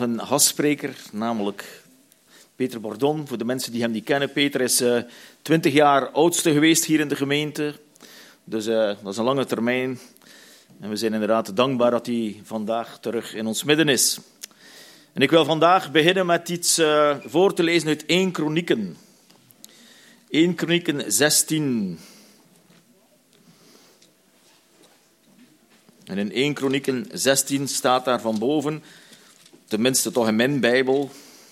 Een gastspreker, namelijk Peter Bordon. Voor de mensen die hem niet kennen, Peter is 20 jaar oudste geweest hier in de gemeente. Dus dat is een lange termijn. En we zijn inderdaad dankbaar dat hij vandaag terug in ons midden is. En ik wil vandaag beginnen met iets voor te lezen uit 1 Kronieken. 1 Kronieken 16. En in 1 Kronieken 16 staat daar van boven, tenminste toch in mijn Bijbel,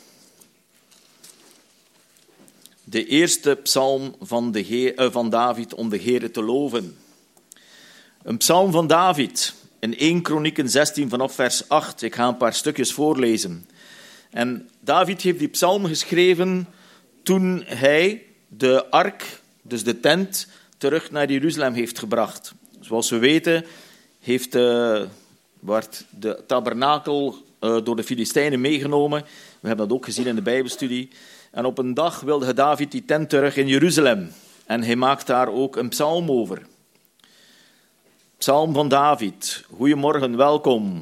de eerste psalm van David om de Heere te loven. Een psalm van David in 1 Kronieken 16 vanaf vers 8. Ik ga een paar stukjes voorlezen. En David heeft die psalm geschreven toen hij de ark, dus de tent, terug naar Jeruzalem heeft gebracht. Zoals we weten werd de tabernakel door de Filistijnen meegenomen. We hebben dat ook gezien in de Bijbelstudie. En op een dag wilde David die tent terug in Jeruzalem. En hij maakt daar ook een psalm over. Psalm van David. Goedemorgen, welkom.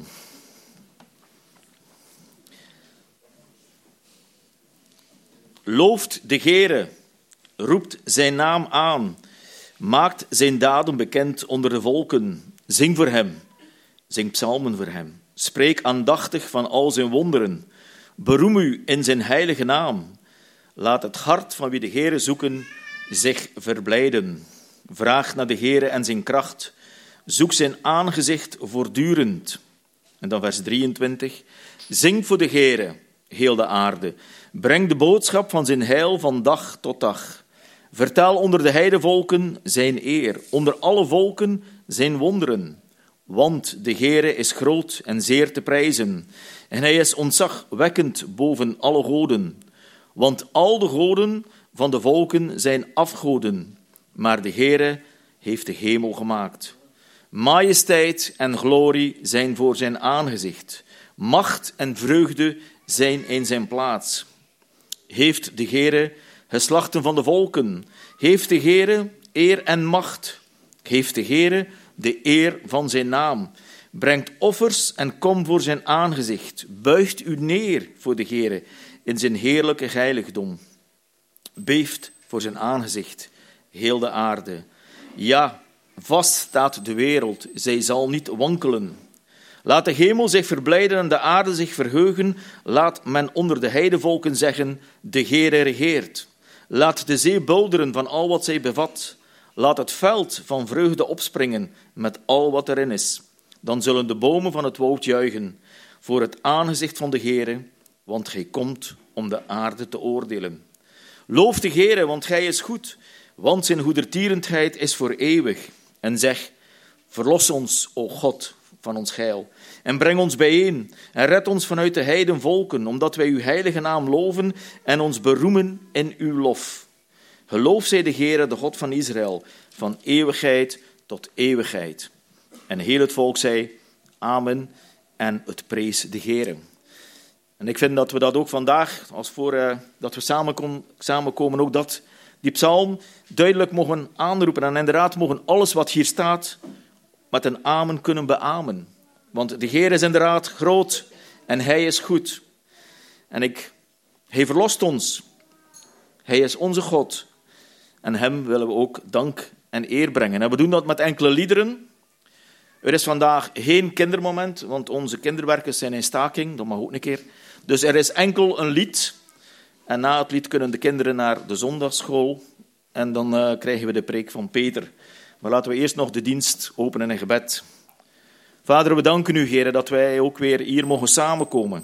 Looft de Heere, roept zijn naam aan, maakt zijn daden bekend onder de volken. Zing voor hem, zing psalmen voor hem. Spreek aandachtig van al zijn wonderen. Beroem u in zijn heilige naam. Laat het hart van wie de Heere zoeken zich verblijden. Vraag naar de Heere en zijn kracht. Zoek zijn aangezicht voortdurend. En dan vers 23. Zing voor de Heere, heel de aarde. Breng de boodschap van zijn heil van dag tot dag. Vertel onder de heidevolken zijn eer, onder alle volken zijn wonderen. Want de Heere is groot en zeer te prijzen. En hij is ontzagwekkend boven alle goden. Want al de goden van de volken zijn afgoden. Maar de Heere heeft de hemel gemaakt. Majesteit en glorie zijn voor zijn aangezicht. Macht en vreugde zijn in zijn plaats. Heeft de Heere geslachten van de volken. Heeft de Heere eer en macht. Heeft de Heere de eer van zijn naam. Brengt offers en kom voor zijn aangezicht. Buigt u neer voor de Heere in zijn heerlijke heiligdom. Beeft voor zijn aangezicht, heel de aarde. Ja, vast staat de wereld, zij zal niet wankelen. Laat de hemel zich verblijden en de aarde zich verheugen. Laat men onder de heidevolken zeggen, de Heere regeert. Laat de zee bulderen van al wat zij bevat. Laat het veld van vreugde opspringen met al wat erin is. Dan zullen de bomen van het woud juichen voor het aangezicht van de Heere, want gij komt om de aarde te oordelen. Loof de Heere, want gij is goed, want zijn goedertierenheid is voor eeuwig. En zeg, verlos ons, o God, van ons heil. En breng ons bijeen en red ons vanuit de heidenvolken, omdat wij uw heilige naam loven en ons beroemen in uw lof. Geloof zij de Heere, de God van Israël, van eeuwigheid tot eeuwigheid. En heel het volk zei, amen, en het prees de Heere. En ik vind dat we dat ook vandaag, dat we samenkomen, ook dat die psalm duidelijk mogen aanroepen. En inderdaad mogen alles wat hier staat met een amen kunnen beamen. Want de Heer is inderdaad groot en hij is goed. En hij verlost ons. Hij is onze God. En hem willen we ook dank en eer brengen. En we doen dat met enkele liederen. Er is vandaag geen kindermoment, want onze kinderwerkers zijn in staking. Dat mag ook een keer. Dus er is enkel een lied. En na het lied kunnen de kinderen naar de zondagsschool. En dan krijgen we de preek van Peter. Maar laten we eerst nog de dienst openen in gebed. Vader, we danken u, Heere, dat wij ook weer hier mogen samenkomen.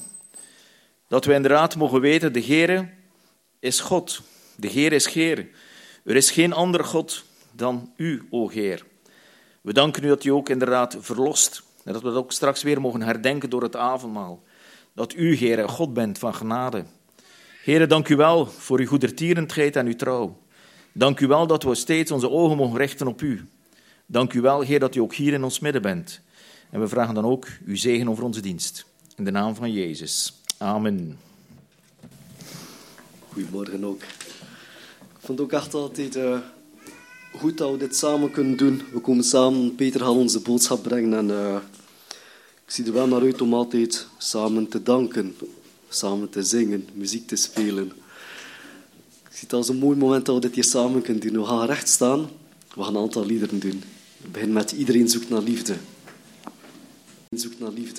Dat wij inderdaad mogen weten, de Heere is God. De Heer is Heer. Er is geen ander God dan u, o Heer. We danken u dat u ook inderdaad verlost. En dat we dat ook straks weer mogen herdenken door het avondmaal. Dat u, Heere, God bent van genade. Heere, dank u wel voor uw goedertierenheid en uw trouw. Dank u wel dat we steeds onze ogen mogen richten op u. Dank u wel, Heer, dat u ook hier in ons midden bent. En we vragen dan ook uw zegen over onze dienst. In de naam van Jezus. Amen. Goedemorgen ook. Ik vond het ook echt altijd goed dat we dit samen kunnen doen. We komen samen, Peter gaat ons de boodschap brengen en Ik zie er wel naar uit om altijd samen te danken, samen te zingen, muziek te spelen. Ik zie het als een mooi moment dat we dit hier samen kunnen doen. We gaan recht staan, we gaan een aantal liederen doen. We beginnen met Iedereen zoekt naar liefde. Zoekt naar liefde.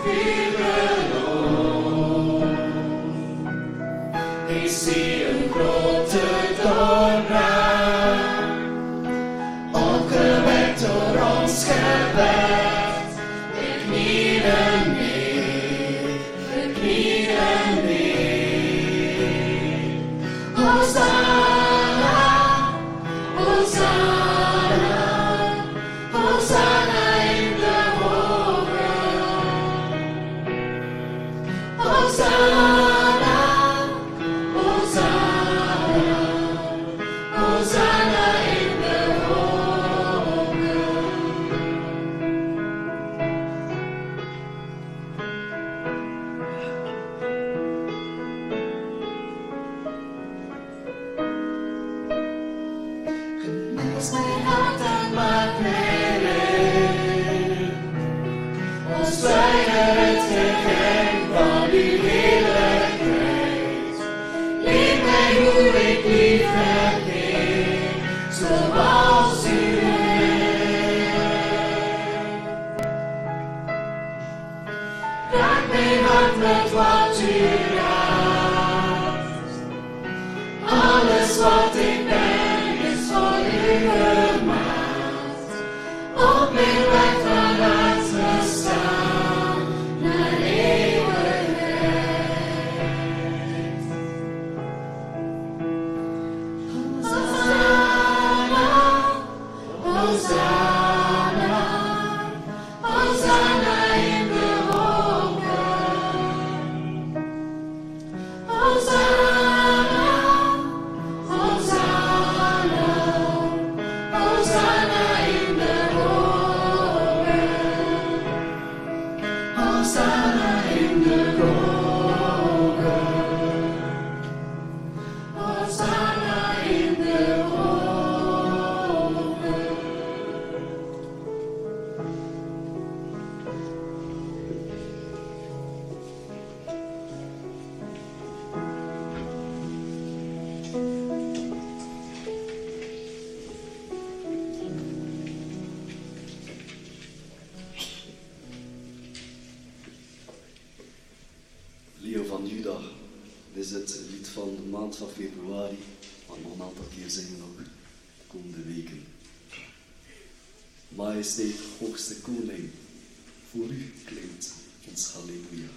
Dit is het lied van de maand van februari. We gaan nog een aantal keer zingen nog de komende weken. Majesteit, hoogste koning, voor u klinkt ons halleluja.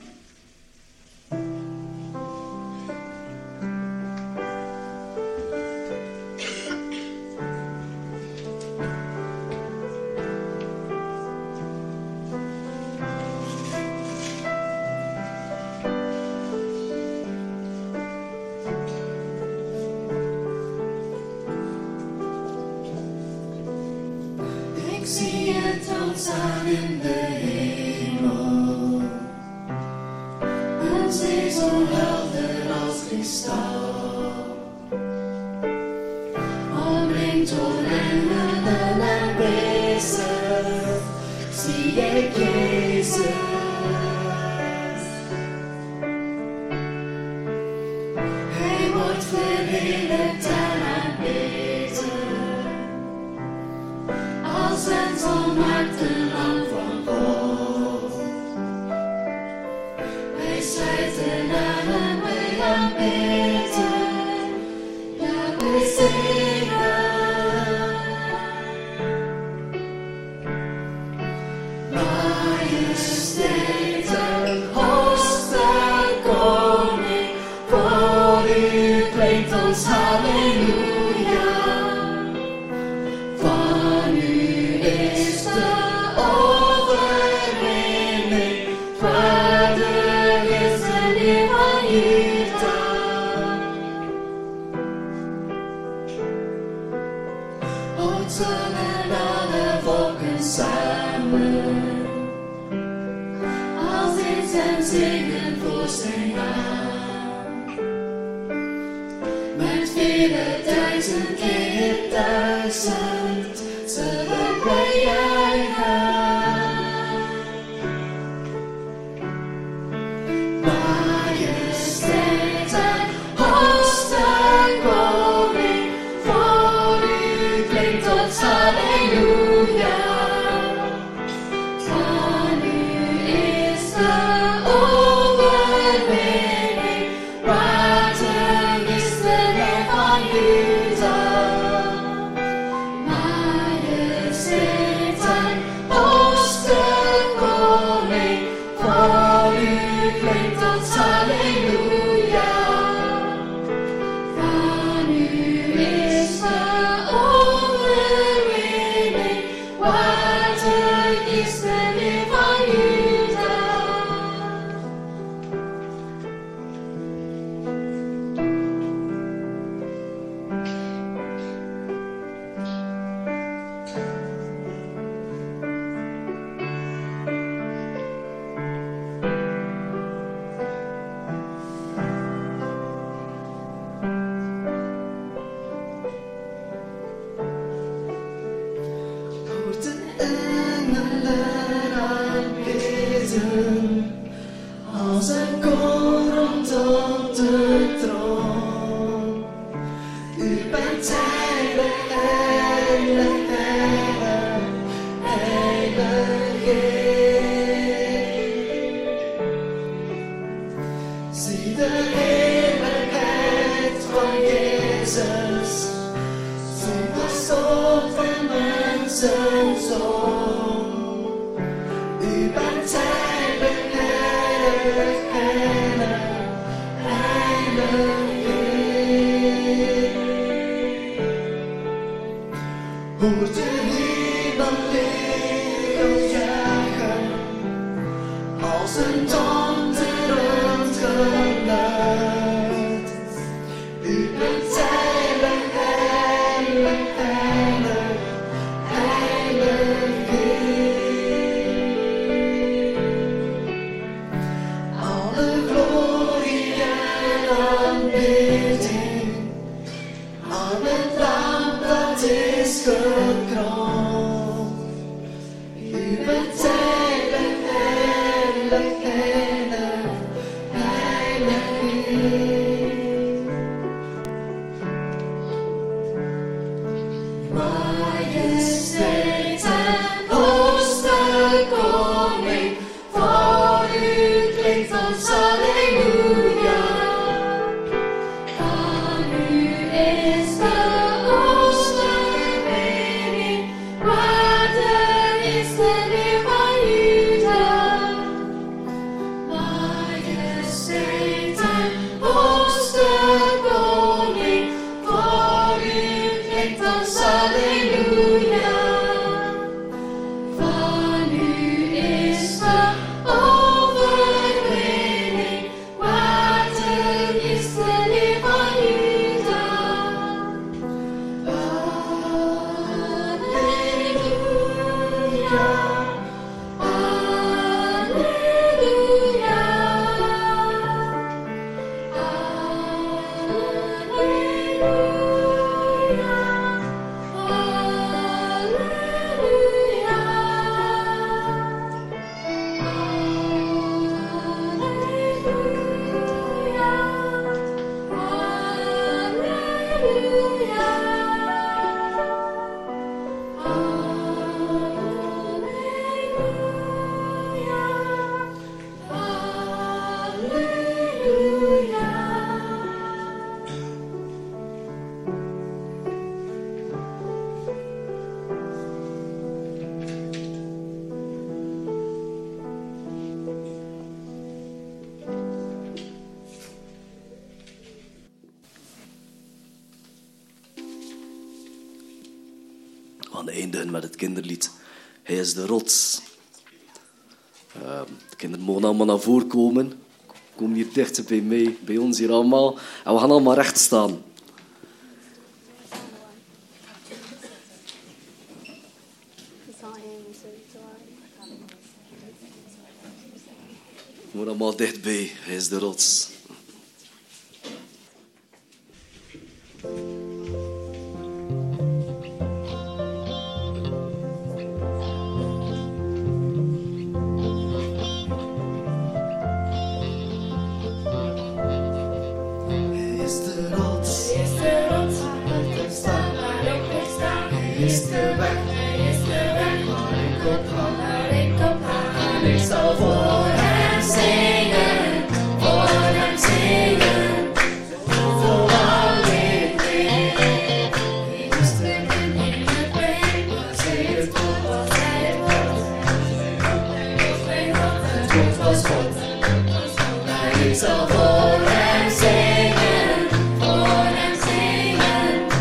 Van u is de We gaan eindigen met het kinderlied Hij is de rots. De kinderen mogen allemaal naar voren komen. Kom hier dichter bij mij, bij ons hier allemaal. En we gaan allemaal recht staan. We moeten allemaal dichtbij. Hij is de rots.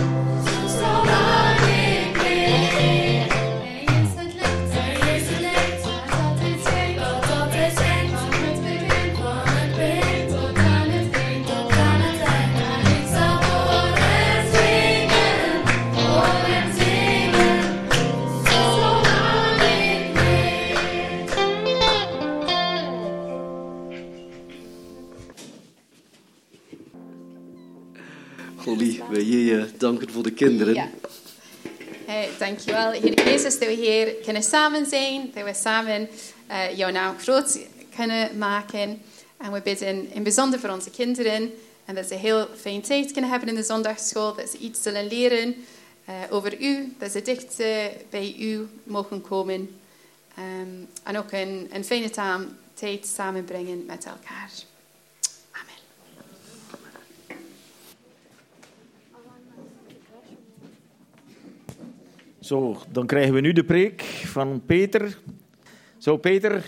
Hij is het licht Holly, wil je je danken voor de kinderen? Ja. Dankjewel, Heer Jezus, dat we hier kunnen samen zijn. Dat we samen jouw naam groot kunnen maken. En we bidden in het bijzonder voor onze kinderen. En dat ze heel fijn tijd kunnen hebben in de zondagschool. Dat ze iets zullen leren over u. Dat ze dicht bij u mogen komen. En ook een fijne tijd samenbrengen met elkaar. Amen. Zo, dan krijgen we nu de preek van Peter. Zo, Peter.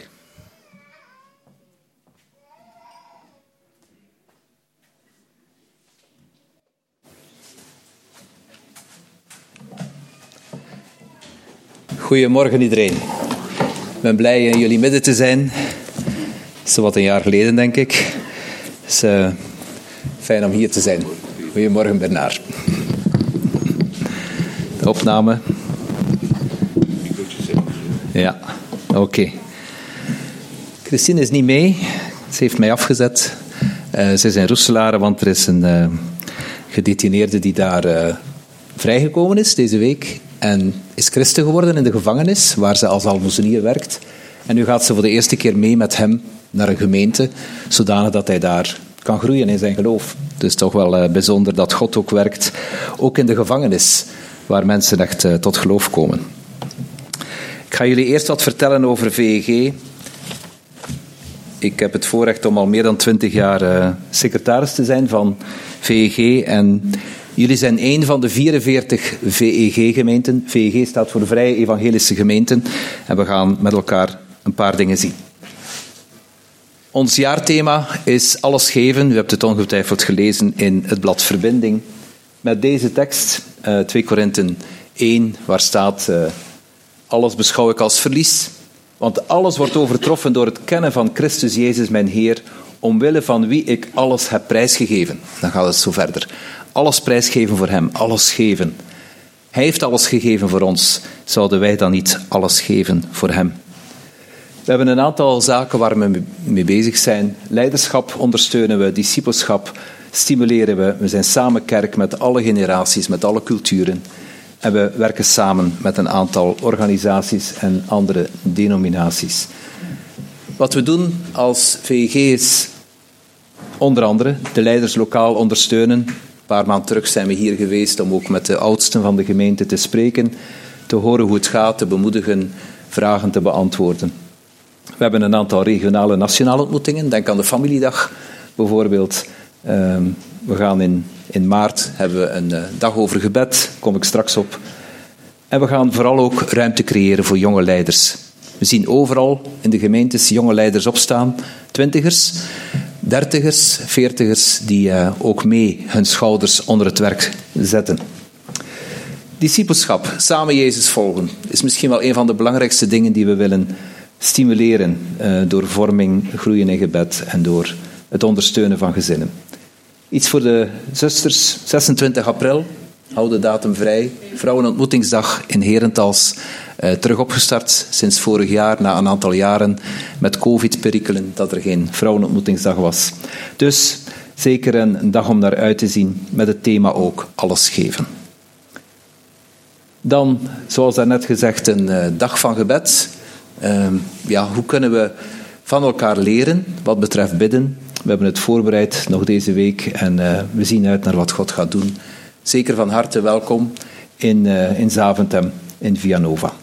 Goedemorgen iedereen. Ik ben blij in jullie midden te zijn. Het is wat een jaar geleden, denk ik. Het is fijn om hier te zijn. Goedemorgen, Bernard. De opname. Ja, oké. Christine is niet mee. Ze heeft mij afgezet. Ze is in Roeselare, want er is een gedetineerde die daar vrijgekomen is deze week. En is christen geworden in de gevangenis, waar ze als almoezenier werkt. En nu gaat ze voor de eerste keer mee met hem naar een gemeente, zodanig dat hij daar kan groeien in zijn geloof. Dus toch wel bijzonder dat God ook werkt, ook in de gevangenis, waar mensen echt tot geloof komen. Ik ga jullie eerst wat vertellen over VEG. Ik heb het voorrecht om al meer dan 20 jaar secretaris te zijn van VEG. En jullie zijn een van de 44 VEG-gemeenten. VEG staat voor Vrije Evangelische Gemeenten. En we gaan met elkaar een paar dingen zien. Ons jaarthema is alles geven. U hebt het ongetwijfeld gelezen in het blad Verbinding. Met deze tekst, 2 Korinthen 1, waar staat: alles beschouw ik als verlies. Want alles wordt overtroffen door het kennen van Christus Jezus, mijn Heer, omwille van wie ik alles heb prijsgegeven. Dan gaat het zo verder. Alles prijsgeven voor hem, alles geven. Hij heeft alles gegeven voor ons. Zouden wij dan niet alles geven voor hem? We hebben een aantal zaken waar we mee bezig zijn. Leiderschap ondersteunen we, discipelschap stimuleren we. We zijn samen kerk met alle generaties, met alle culturen. En we werken samen met een aantal organisaties en andere denominaties. Wat we doen als VEG is onder andere de leiders lokaal ondersteunen. Een paar maanden terug zijn we hier geweest om ook met de oudsten van de gemeente te spreken, te horen hoe het gaat, te bemoedigen, vragen te beantwoorden. We hebben een aantal regionale en nationale ontmoetingen. Denk aan de familiedag bijvoorbeeld. We gaan in maart hebben we een dag over gebed, daar kom ik straks op. En we gaan vooral ook ruimte creëren voor jonge leiders. We zien overal in de gemeentes jonge leiders opstaan, 20ers, 30ers, 40ers, die ook mee hun schouders onder het werk zetten. Discipelschap, samen Jezus volgen, is misschien wel een van de belangrijkste dingen die we willen stimuleren door vorming, groeien in gebed en door het ondersteunen van gezinnen. Iets voor de zusters, 26 april, hou de datum vrij. Vrouwenontmoetingsdag in Herentals, terug opgestart sinds vorig jaar, na een aantal jaren met COVID-perikelen, dat er geen vrouwenontmoetingsdag was. Dus zeker een dag om naar uit te zien, met het thema ook alles geven. Dan, zoals daarnet gezegd, een dag van gebed. Hoe kunnen we van elkaar leren wat betreft bidden? We hebben het voorbereid nog deze week en we zien uit naar wat God gaat doen. Zeker van harte welkom in Zaventem, in Vianova.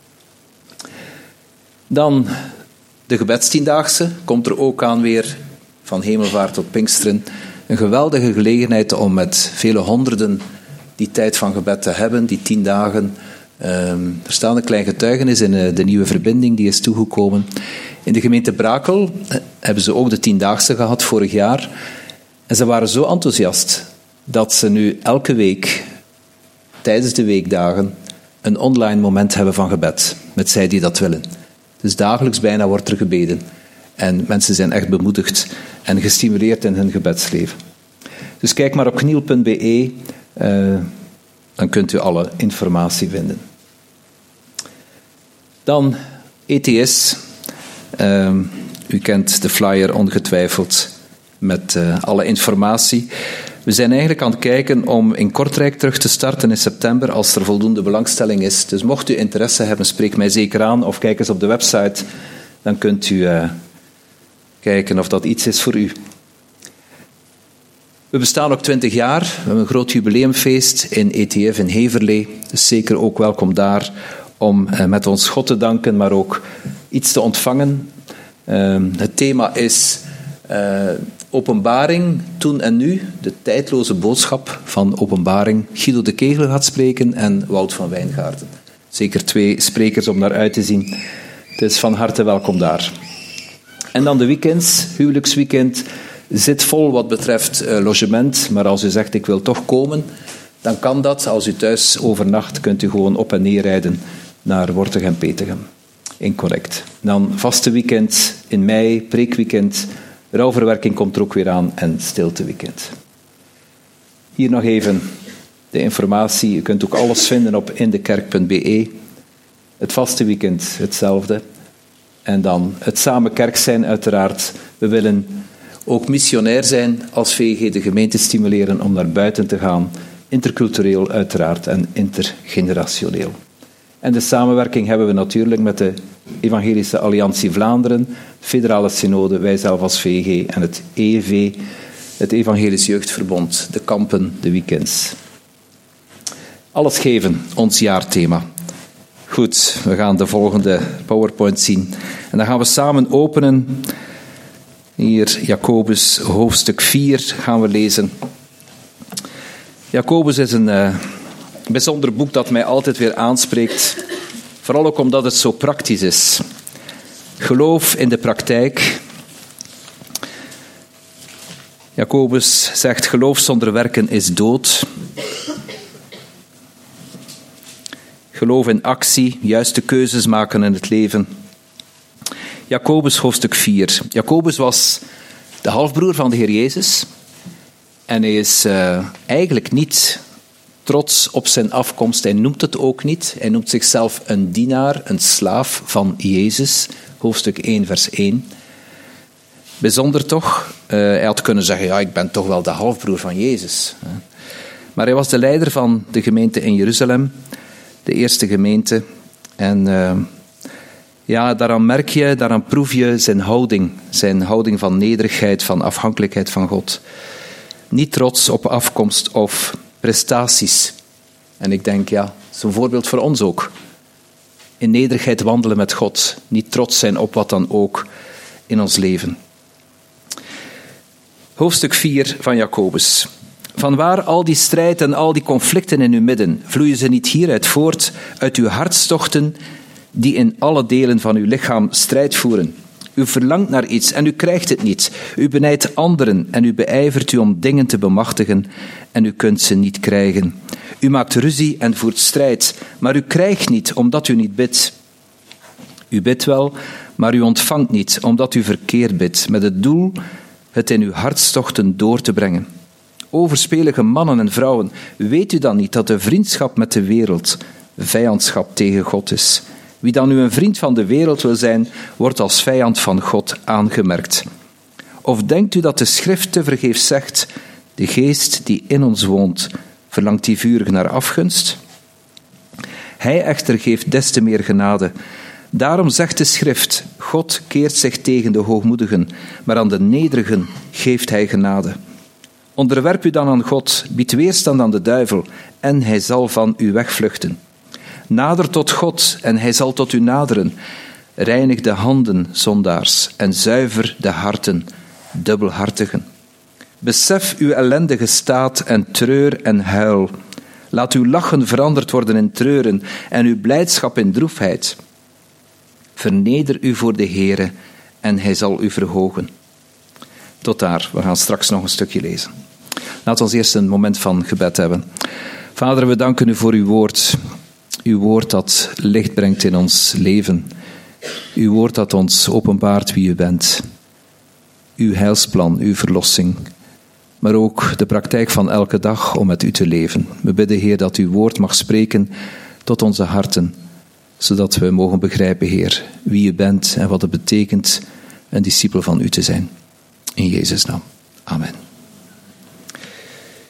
Dan de gebedstiendaagse komt er ook aan weer, van Hemelvaart tot Pinksteren. Een geweldige gelegenheid om met vele honderden die tijd van gebed te hebben, die 10 dagen. Er staat een klein getuigenis in de nieuwe verbinding die is toegekomen. In de gemeente Brakel hebben ze ook de 10-daagse gehad vorig jaar. En ze waren zo enthousiast dat ze nu elke week, tijdens de weekdagen, een online moment hebben van gebed. Met zij die dat willen. Dus dagelijks bijna wordt er gebeden. En mensen zijn echt bemoedigd en gestimuleerd in hun gebedsleven. Dus kijk maar op kniel.be, dan kunt u alle informatie vinden. Dan ETS. U kent de flyer ongetwijfeld met alle informatie. We zijn eigenlijk aan het kijken om in Kortrijk terug te starten in september als er voldoende belangstelling is. Dus mocht u interesse hebben, spreek mij zeker aan of kijk eens op de website. Dan kunt u kijken of dat iets is voor u. We bestaan ook 20 jaar. We hebben een groot jubileumfeest in ETF in Heverlee. Dus zeker ook welkom daar om met ons God te danken, maar ook iets te ontvangen. Het thema is Openbaring, toen en nu. De tijdloze boodschap van Openbaring. Guido de Kegel gaat spreken en Wout van Wijngaarden. Zeker 2 sprekers om naar uit te zien. Dus van harte welkom daar. En dan de weekends, huwelijksweekend, zit vol wat betreft logement. Maar als u zegt, ik wil toch komen, dan kan dat. Als u thuis overnacht, kunt u gewoon op en neer rijden naar Wortegem en Petegem. Incorrect. Dan vaste weekend in mei, preekweekend. Rouwverwerking komt er ook weer aan en stilteweekend. Hier nog even de informatie. U kunt ook alles vinden op indekerk.be. Het vaste weekend hetzelfde. En dan het samen kerk zijn uiteraard. We willen ook missionair zijn als VG, de gemeente stimuleren om naar buiten te gaan. Intercultureel uiteraard en intergenerationeel. En de samenwerking hebben we natuurlijk met de Evangelische Alliantie Vlaanderen, Federale Synode, wij zelf als VG en het EEV, het Evangelisch Jeugdverbond, de kampen, de weekends. Alles geven, ons jaarthema. Goed, we gaan de volgende PowerPoint zien. En dan gaan we samen openen. Hier, Jacobus, hoofdstuk 4 gaan we lezen. Jacobus is een bijzonder boek dat mij altijd weer aanspreekt. Vooral ook omdat het zo praktisch is. Geloof in de praktijk. Jacobus zegt, geloof zonder werken is dood. Geloof in actie, juiste keuzes maken in het leven. Jacobus, hoofdstuk 4. Jacobus was de halfbroer van de Heer Jezus. En hij is eigenlijk niet trots op zijn afkomst. Hij noemt het ook niet. Hij noemt zichzelf een dienaar, een slaaf van Jezus. Hoofdstuk 1, vers 1. Bijzonder toch? Hij had kunnen zeggen, ja, ik ben toch wel de halfbroer van Jezus. Maar hij was de leider van de gemeente in Jeruzalem. De eerste gemeente. En daaraan merk je, daaraan proef je zijn houding. Zijn houding van nederigheid, van afhankelijkheid van God. Niet trots op afkomst of prestaties. En ik denk, ja, dat is een voorbeeld voor ons ook. In nederigheid wandelen met God. Niet trots zijn op wat dan ook in ons leven. Hoofdstuk 4 van Jacobus. Vanwaar al die strijd en al die conflicten in uw midden? Vloeien ze niet hieruit voort, uit uw hartstochten, die in alle delen van uw lichaam strijd voeren? U verlangt naar iets en u krijgt het niet. U benijdt anderen en u beijvert u om dingen te bemachtigen en u kunt ze niet krijgen. U maakt ruzie en voert strijd, maar u krijgt niet omdat u niet bidt. U bidt wel, maar u ontvangt niet omdat u verkeerd bidt, met het doel het in uw hartstochten door te brengen. Overspelige mannen en vrouwen, weet u dan niet dat de vriendschap met de wereld vijandschap tegen God is? Wie dan nu een vriend van de wereld wil zijn, wordt als vijand van God aangemerkt. Of denkt u dat de schrift tevergeefs zegt, de geest die in ons woont, verlangt die vurig naar afgunst? Hij echter geeft des te meer genade. Daarom zegt de schrift, God keert zich tegen de hoogmoedigen, maar aan de nederigen geeft hij genade. Onderwerp u dan aan God, bied weerstand aan de duivel, en hij zal van u wegvluchten. Nader tot God, en hij zal tot u naderen. Reinig de handen, zondaars, en zuiver de harten, dubbelhartigen. Besef uw ellendige staat en treur en huil. Laat uw lachen veranderd worden in treuren en uw blijdschap in droefheid. Verneder u voor de Heere, en hij zal u verhogen. Tot daar, we gaan straks nog een stukje lezen. Laten we eerst een moment van gebed hebben. Vader, we danken u voor uw woord. Uw woord dat licht brengt in ons leven. Uw woord dat ons openbaart wie u bent. Uw heilsplan, uw verlossing. Maar ook de praktijk van elke dag om met u te leven. We bidden, Heer, dat uw woord mag spreken tot onze harten. Zodat we mogen begrijpen, Heer, wie u bent en wat het betekent een discipel van u te zijn. In Jezus' naam. Amen.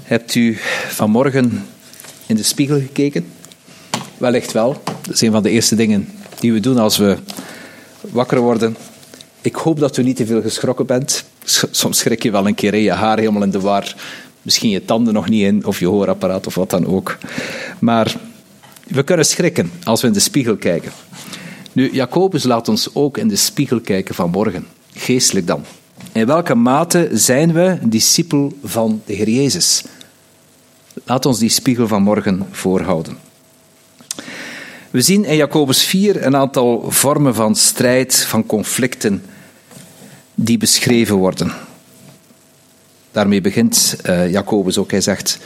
Hebt u vanmorgen in de spiegel gekeken? Wellicht wel. Dat is een van de eerste dingen die we doen als we wakker worden. Ik hoop dat u niet te veel geschrokken bent. Soms schrik je wel een keer, je haar helemaal in de war. Misschien je tanden nog niet in, of je hoorapparaat, of wat dan ook. Maar we kunnen schrikken als we in de spiegel kijken. Nu, Jacobus laat ons ook in de spiegel kijken vanmorgen. Geestelijk dan. In welke mate zijn we discipel van de Heer Jezus? Laat ons die spiegel vanmorgen voorhouden. We zien in Jacobus 4 een aantal vormen van strijd, van conflicten, die beschreven worden. Daarmee begint Jacobus ook. Hij zegt: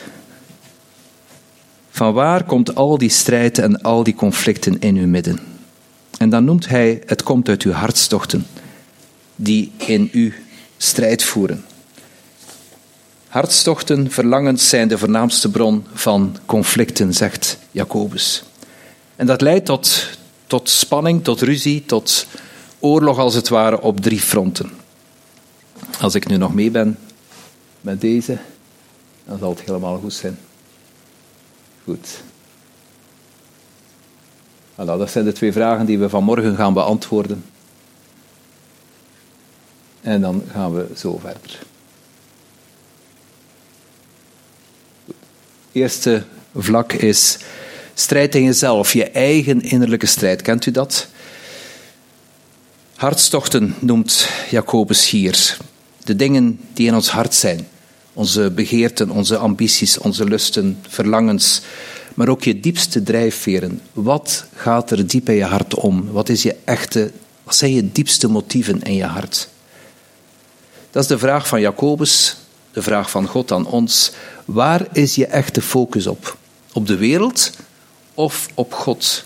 van waar komt al die strijd en al die conflicten in uw midden? En dan noemt hij: het komt uit uw hartstochten, die in u strijd voeren. Hartstochten, verlangens zijn de voornaamste bron van conflicten, zegt Jacobus. En dat leidt tot spanning, tot ruzie, tot oorlog als het ware op 3 fronten. Als ik nu nog mee ben met deze, dan zal het helemaal goed zijn. Goed. Voilà, dat zijn de 2 vragen die we vanmorgen gaan beantwoorden. En dan gaan we zo verder. Het eerste vlak is strijd in jezelf, je eigen innerlijke strijd. Kent u dat? Hartstochten noemt Jacobus hier. De dingen die in ons hart zijn. Onze begeerten, onze ambities, onze lusten, verlangens. Maar ook je diepste drijfveren. Wat gaat er diep in je hart om? Wat zijn je diepste motieven in je hart? Dat is de vraag van Jacobus, de vraag van God aan ons. Waar is je echte focus op? Op de wereld of op God?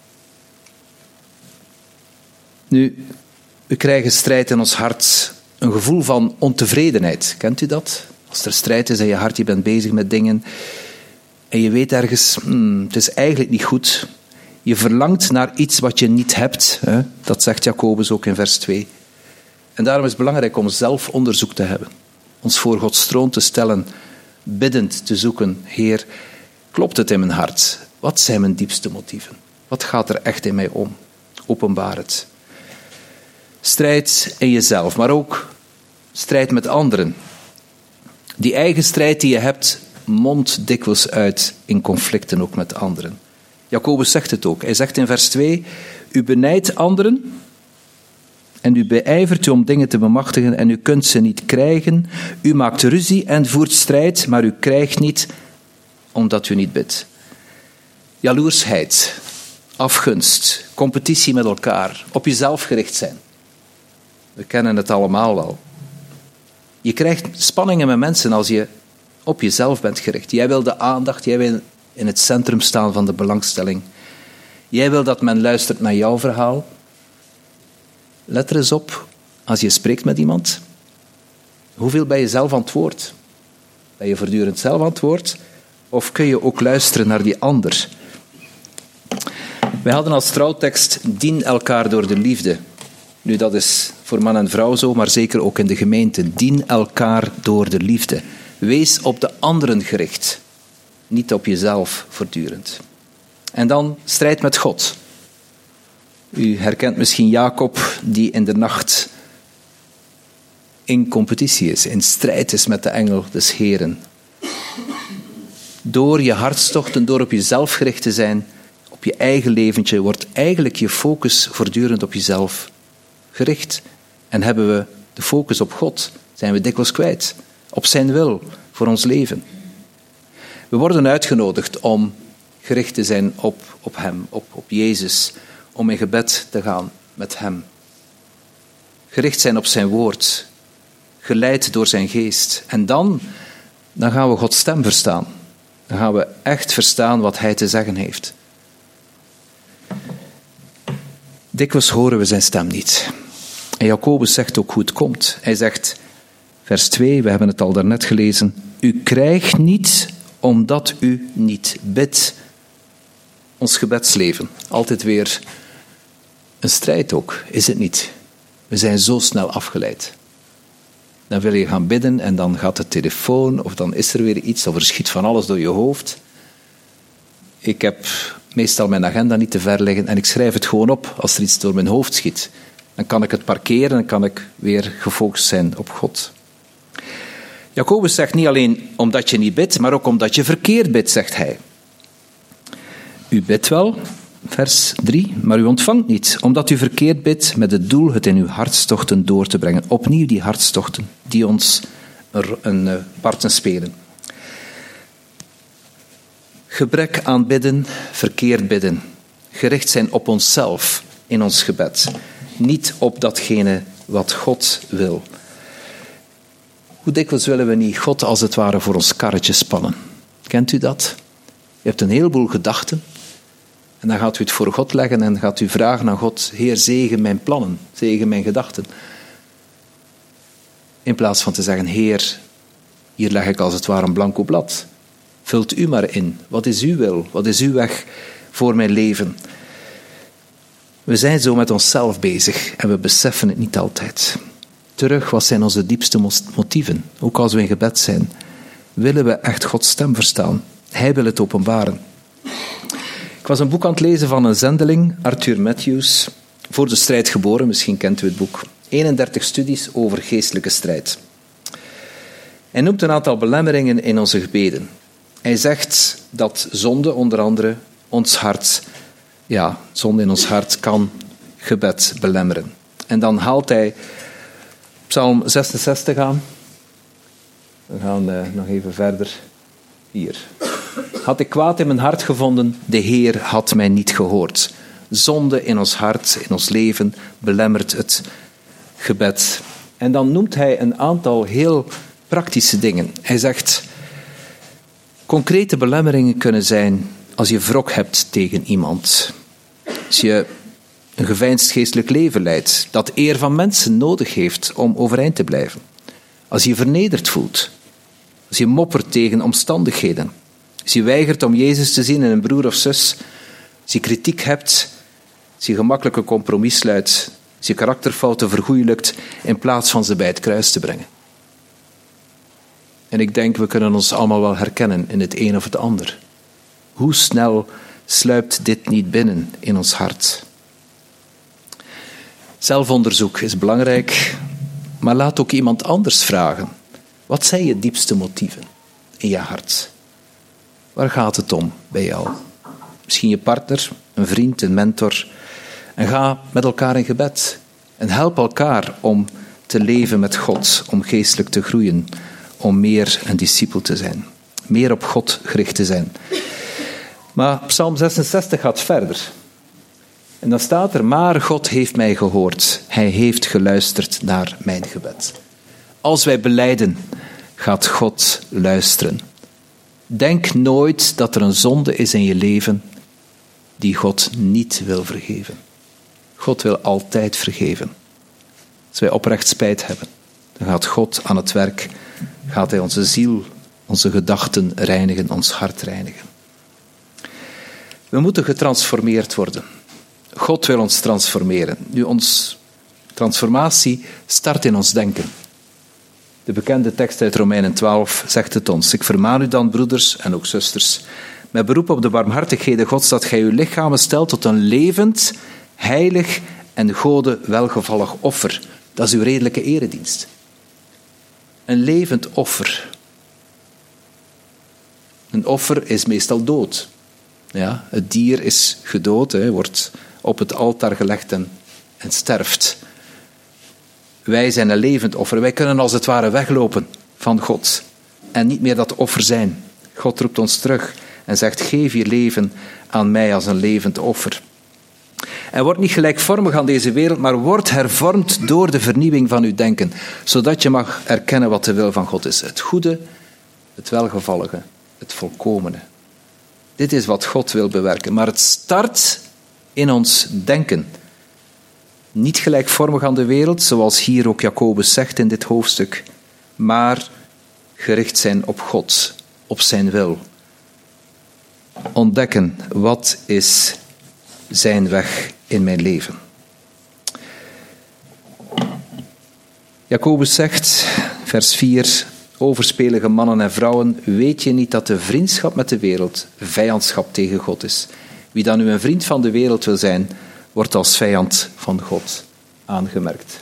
Nu, we krijgen strijd in ons hart, een gevoel van ontevredenheid. Kent u dat? Als er strijd is in je hart, je bent bezig met dingen en je weet ergens, het is eigenlijk niet goed. Je verlangt naar iets wat je niet hebt. Hè? Dat zegt Jacobus ook in vers 2. En daarom is het belangrijk om zelf onderzoek te hebben. Ons voor Gods troon te stellen, biddend te zoeken. Heer, klopt het in mijn hart? Wat zijn mijn diepste motieven? Wat gaat er echt in mij om? Openbaar het. Strijd in jezelf, maar ook strijd met anderen. Die eigen strijd die je hebt, mondt dikwijls uit in conflicten ook met anderen. Jacobus zegt het ook. Hij zegt in vers 2, u benijdt anderen en u beijvert u om dingen te bemachtigen en u kunt ze niet krijgen. U maakt ruzie en voert strijd, maar u krijgt niet omdat u niet bidt. Jaloersheid, afgunst, competitie met elkaar, op jezelf gericht zijn. We kennen het allemaal wel. Je krijgt spanningen met mensen als je op jezelf bent gericht. Jij wil de aandacht, jij wil in het centrum staan van de belangstelling. Jij wil dat men luistert naar jouw verhaal. Let er eens op, als je spreekt met iemand, hoeveel ben je zelf aan het woord? Ben je voortdurend zelf aan het woord? Of kun je ook luisteren naar die ander? Wij hadden als trouwtekst, dien elkaar door de liefde. Nu, dat is voor man en vrouw zo, maar zeker ook in de gemeente. Dien elkaar door de liefde. Wees op de anderen gericht, niet op jezelf voortdurend. En dan strijd met God. U herkent misschien Jacob, die in de nacht in competitie is, in strijd is met de engel des Heren. Door je hartstochten, door op jezelf gericht te zijn, op je eigen leventje, wordt eigenlijk je focus voortdurend op jezelf gericht. En hebben we de focus op God, zijn we dikwijls kwijt. Op zijn wil voor ons leven. We worden uitgenodigd om gericht te zijn op hem, op Jezus. Om in gebed te gaan met hem. Gericht zijn op zijn woord. Geleid door zijn geest. En dan gaan we Gods stem verstaan. Dan gaan we echt verstaan wat hij te zeggen heeft. Dikwijls horen we zijn stem niet. En Jacobus zegt ook hoe het komt. Hij zegt, vers 2, we hebben het al daarnet gelezen. U krijgt niet omdat u niet bidt. Ons gebedsleven, altijd weer een strijd ook, is het niet? We zijn zo snel afgeleid. Dan wil je gaan bidden en dan gaat de telefoon of dan is er weer iets of er schiet van alles door je hoofd. Ik heb meestal mijn agenda niet te ver liggen en ik schrijf het gewoon op als er iets door mijn hoofd schiet. Dan kan ik het parkeren en kan ik weer gefocust zijn op God. Jacobus zegt niet alleen omdat je niet bidt, maar ook omdat je verkeerd bidt, zegt hij. U bidt wel, vers 3, maar u ontvangt niet, omdat u verkeerd bidt met het doel het in uw hartstochten door te brengen. Opnieuw die hartstochten die ons een parten spelen. Gebrek aan bidden, verkeerd bidden. Gericht zijn op onszelf in ons gebed. Niet op datgene wat God wil. Hoe dikwijls willen we niet God als het ware voor ons karretje spannen? Kent u dat? Je hebt een heleboel gedachten en dan gaat u het voor God leggen en gaat u vragen aan God: Heer, zegen mijn plannen, zegen mijn gedachten. In plaats van te zeggen: Heer, hier leg ik als het ware een blanco blad. Vult u maar in. Wat is uw wil? Wat is uw weg voor mijn leven? We zijn zo met onszelf bezig en we beseffen het niet altijd. Terug, wat zijn onze diepste motieven? Ook als we in gebed zijn. Willen we echt Gods stem verstaan? Hij wil het openbaren. Ik was een boek aan het lezen van een zendeling, Arthur Matthews, Voor de strijd geboren, misschien kent u het boek. 31 studies over geestelijke strijd. Hij noemt een aantal belemmeringen in onze gebeden. Hij zegt dat zonde, onder andere, ons hart, zonde in ons hart kan gebed belemmeren. En dan haalt hij Psalm 66 aan. We gaan nog even verder. Hier. Had ik kwaad in mijn hart gevonden, de Heer had mij niet gehoord. Zonde in ons hart, in ons leven, belemmert het gebed. En dan noemt hij een aantal heel praktische dingen. Hij zegt, concrete belemmeringen kunnen zijn als je wrok hebt tegen iemand. Als je een geveinsd geestelijk leven leidt, dat eer van mensen nodig heeft om overeind te blijven. Als je je vernederd voelt. Als je moppert tegen omstandigheden. Als je weigert om Jezus te zien in een broer of zus. Als je kritiek hebt. Als je gemakkelijk een compromis sluit. Als je karakterfouten vergoeilijkt in plaats van ze bij het kruis te brengen. En ik denk, we kunnen ons allemaal wel herkennen in het een of het ander. Hoe snel sluipt dit niet binnen in ons hart? Zelfonderzoek is belangrijk, maar laat ook iemand anders vragen. Wat zijn je diepste motieven in je hart? Waar gaat het om bij jou? Misschien je partner, een vriend, een mentor. En ga met elkaar in gebed. En help elkaar om te leven met God, om geestelijk te groeien, om meer een discipel te zijn. Meer op God gericht te zijn. Maar Psalm 66 gaat verder. En dan staat er, maar God heeft mij gehoord. Hij heeft geluisterd naar mijn gebed. Als wij belijden, gaat God luisteren. Denk nooit dat er een zonde is in je leven die God niet wil vergeven. God wil altijd vergeven. Als wij oprecht spijt hebben, dan gaat God aan het werk. Gaat hij onze ziel, onze gedachten reinigen, ons hart reinigen. We moeten getransformeerd worden. God wil ons transformeren. Nu, onze transformatie start in ons denken. De bekende tekst uit Romeinen 12 zegt het ons. Ik vermaan u dan, broeders en ook zusters, met beroep op de barmhartigheden Gods, dat gij uw lichamen stelt tot een levend, heilig en Gode welgevallig offer. Dat is uw redelijke eredienst. Een levend offer. Een offer is meestal dood. Ja, het dier is gedood, wordt op het altaar gelegd en sterft. Wij zijn een levend offer. Wij kunnen als het ware weglopen van God en niet meer dat offer zijn. God roept ons terug en zegt, geef je leven aan mij als een levend offer. En word niet gelijkvormig aan deze wereld, maar word hervormd door de vernieuwing van uw denken, zodat je mag erkennen wat de wil van God is. Het goede, het welgevallige, het volkomene. Dit is wat God wil bewerken, maar het start in ons denken. Niet gelijkvormig aan de wereld, zoals hier ook Jacobus zegt in dit hoofdstuk, maar gericht zijn op God, op zijn wil. Ontdekken, wat is zijn weg in mijn leven? Jacobus zegt, vers 4. Overspelige mannen en vrouwen, weet je niet dat de vriendschap met de wereld vijandschap tegen God is? Wie dan nu een vriend van de wereld wil zijn, wordt als vijand van God aangemerkt.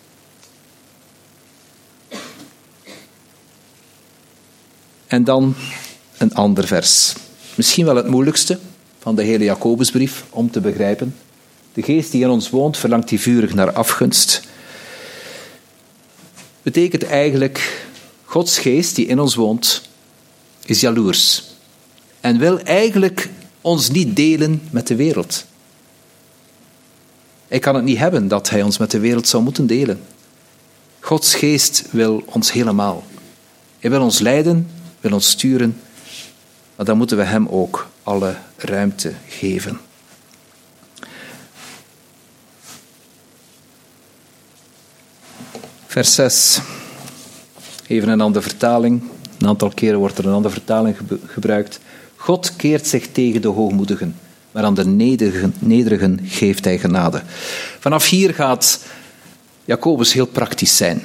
En dan een ander vers. Misschien wel het moeilijkste van de hele Jacobusbrief om te begrijpen. De geest die in ons woont, verlangt die vurig naar afgunst. Betekent eigenlijk, Gods geest die in ons woont, is jaloers. En wil eigenlijk ons niet delen met de wereld. Hij kan het niet hebben dat hij ons met de wereld zou moeten delen. Gods geest wil ons helemaal. Hij wil ons leiden, wil ons sturen, maar dan moeten we hem ook alle ruimte geven. Vers 6. Even een andere vertaling. Een aantal keren wordt er een andere vertaling gebruikt. God keert zich tegen de hoogmoedigen, maar aan de nederigen geeft hij genade. Vanaf hier gaat Jacobus heel praktisch zijn.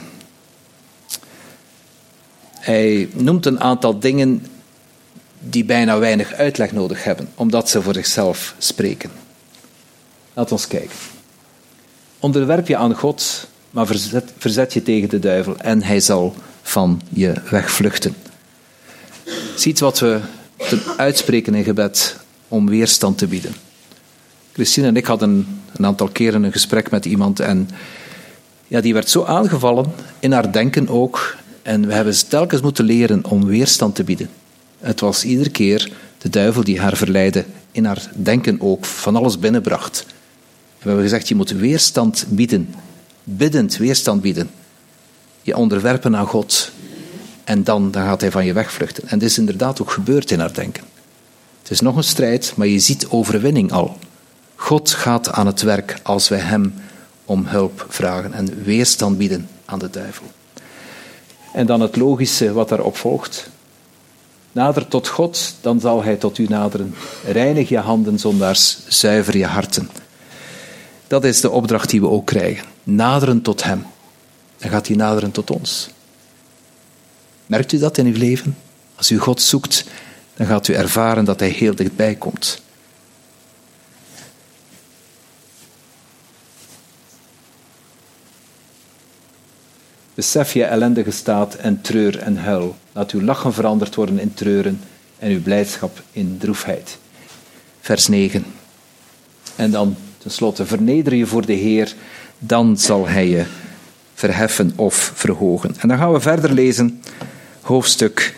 Hij noemt een aantal dingen die bijna weinig uitleg nodig hebben, omdat ze voor zichzelf spreken. Laat ons kijken. Onderwerp je aan God, maar verzet je tegen de duivel en hij zal van je wegvluchten. Ziet wat we uitspreken in gebed om weerstand te bieden. Christine en ik hadden een aantal keren een gesprek met iemand en ja, die werd zo aangevallen, in haar denken ook, en we hebben telkens moeten leren om weerstand te bieden. Het was iedere keer de duivel die haar verleidde, in haar denken ook, van alles binnenbracht. En we hebben gezegd, je moet weerstand bieden, biddend weerstand bieden. Je onderwerpen aan God en dan gaat hij van je wegvluchten. En dit is inderdaad ook gebeurd in haar denken. Het is nog een strijd, maar je ziet overwinning al. God gaat aan het werk als wij hem om hulp vragen en weerstand bieden aan de duivel. En dan het logische wat daarop volgt. Nader tot God, dan zal hij tot u naderen. Reinig je handen, zondaars, zuiver je harten. Dat is de opdracht die we ook krijgen. Naderen tot hem. Dan gaat hij naderen tot ons. Merkt u dat in uw leven? Als u God zoekt, dan gaat u ervaren dat hij heel dichtbij komt. Besef je ellendige staat en treur en huil. Laat uw lachen veranderd worden in treuren en uw blijdschap in droefheid. Vers 9. En dan tenslotte, verneder je voor de Heer, dan zal hij je verheffen of verhogen. En dan gaan we verder lezen, hoofdstuk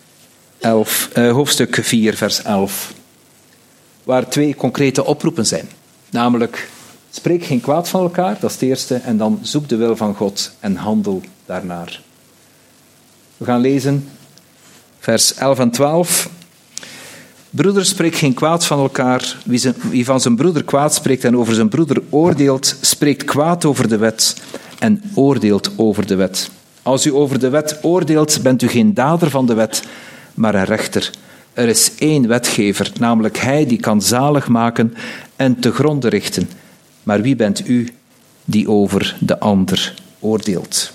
4, vers 11. Waar 2 concrete oproepen zijn. Namelijk, spreek geen kwaad van elkaar, dat is het eerste. En dan zoek de wil van God en handel daarnaar. We gaan lezen, vers 11 en 12. Broeders, spreek geen kwaad van elkaar. Wie van zijn broeder kwaad spreekt en over zijn broeder oordeelt, spreekt kwaad over de wet en oordeelt over de wet. Als u over de wet oordeelt, bent u geen dader van de wet, maar een rechter. Er is 1 wetgever, namelijk hij die kan zalig maken en te gronde richten. Maar wie bent u die over de ander oordeelt?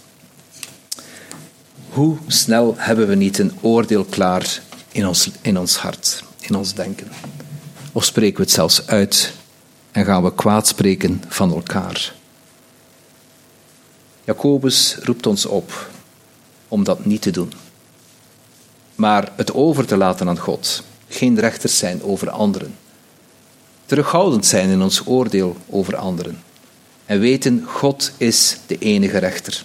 Hoe snel hebben we niet een oordeel klaar in ons hart, in ons denken? Of spreken we het zelfs uit en gaan we kwaad spreken van elkaar? Jacobus roept ons op om dat niet te doen. Maar het over te laten aan God. Geen rechters zijn over anderen. Terughoudend zijn in ons oordeel over anderen. En weten, God is de enige rechter.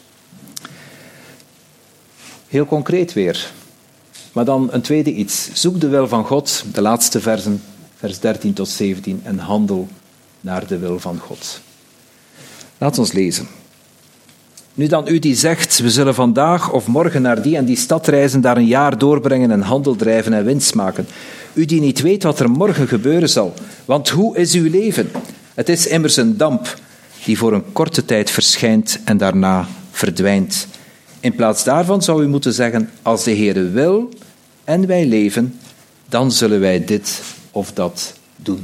Heel concreet weer. Maar dan een tweede iets. Zoek de wil van God, de laatste versen, vers 13 tot 17, en handel naar de wil van God. Laat ons lezen. Nu dan u die zegt, we zullen vandaag of morgen naar die en die stad reizen, daar een jaar doorbrengen en handel drijven en winst maken. U die niet weet wat er morgen gebeuren zal. Want hoe is uw leven? Het is immers een damp die voor een korte tijd verschijnt en daarna verdwijnt. In plaats daarvan zou u moeten zeggen, als de Heere wil en wij leven, dan zullen wij dit of dat doen.